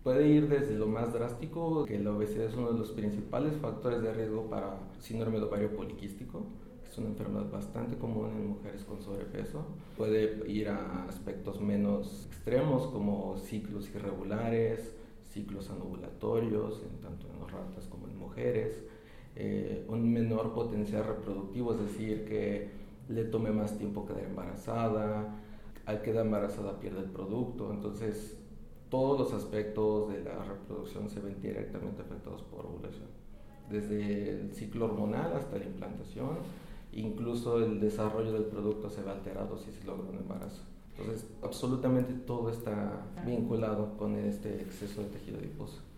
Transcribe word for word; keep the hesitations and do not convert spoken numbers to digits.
Puede ir desde lo más drástico, que la obesidad es uno de los principales factores de riesgo para síndrome de ovario poliquístico, que es una enfermedad bastante común en mujeres con sobrepeso. Puede ir a aspectos menos extremos como ciclos irregulares, ciclos anovulatorios, en tanto en ratas como en mujeres, eh, un menor potencial reproductivo, es decir, que le tome más tiempo quedar embarazada, al quedar embarazada pierde el producto. Entonces todos los aspectos de la reproducción se ven directamente afectados por ovulación, desde el ciclo hormonal hasta la implantación, incluso el desarrollo del producto se ve alterado si se logra un embarazo. Entonces absolutamente todo está vinculado con este exceso de tejido adiposo.